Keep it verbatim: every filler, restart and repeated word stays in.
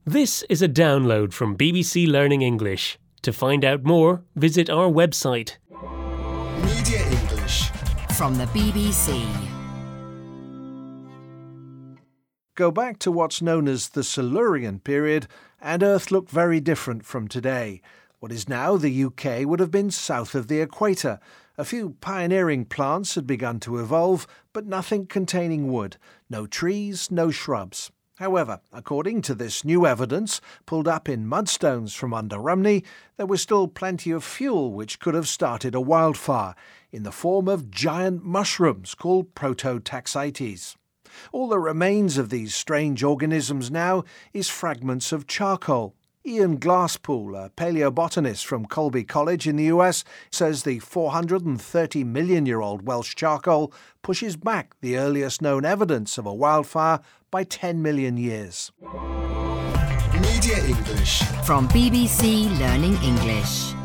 This is a download from B B C Learning English. To find out more, visit our website. Media English from the B B C. Go back to what's known as the Silurian period, and Earth looked very different from today. What is now the U K would have been south of the equator. A few pioneering plants had begun to evolve, but nothing containing wood. No trees, no shrubs. However, according to this new evidence, pulled up in mudstones from under Rumney, there was still plenty of fuel which could have started a wildfire, in the form of giant mushrooms called Prototaxites. All that remains of these strange organisms now is fragments of charcoal. Ian Glasspool, a paleobotanist from Colby College in the U S, says the four hundred thirty million year old Welsh charcoal pushes back the earliest known evidence of a wildfire by ten million years. Media English From B B C Learning English.